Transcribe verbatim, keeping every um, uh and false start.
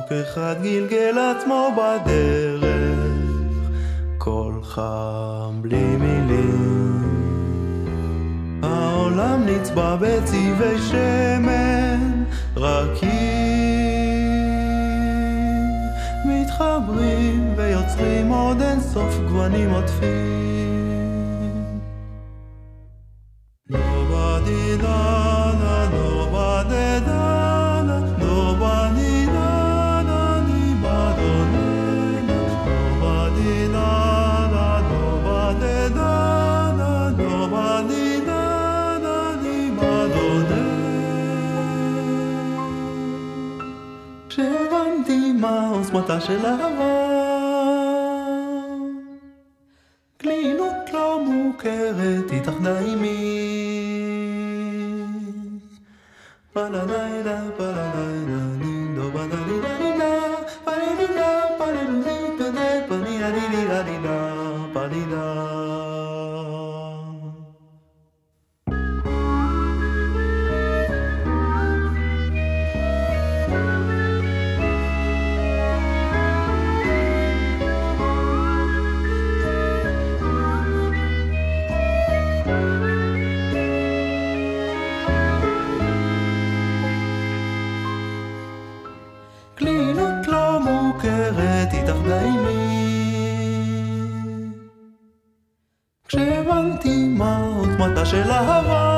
צחוק אחד גלגל עצמו בדרך, קול חם בלי מילים. העולם נצבע בצבעי שמן רכים, מתחברים ויוצרים עוד אין סוף גוונים עוטפים. Nobody dana, nobody dana, nobody dana, ni madonna. Nobody dana, nobody dana, nobody dana, ni madonna. כשהבנתי מה עוצמתה של אהבה, קלילות לא מוכרת התאחדה עימי. פללילה פללילה נידו בדלילה פלילה פלילה פלילה פלילה פלילה. קלילות לא מוכרת התאחדה עימי, כשהבנתי מה עוצמתה של אהבה.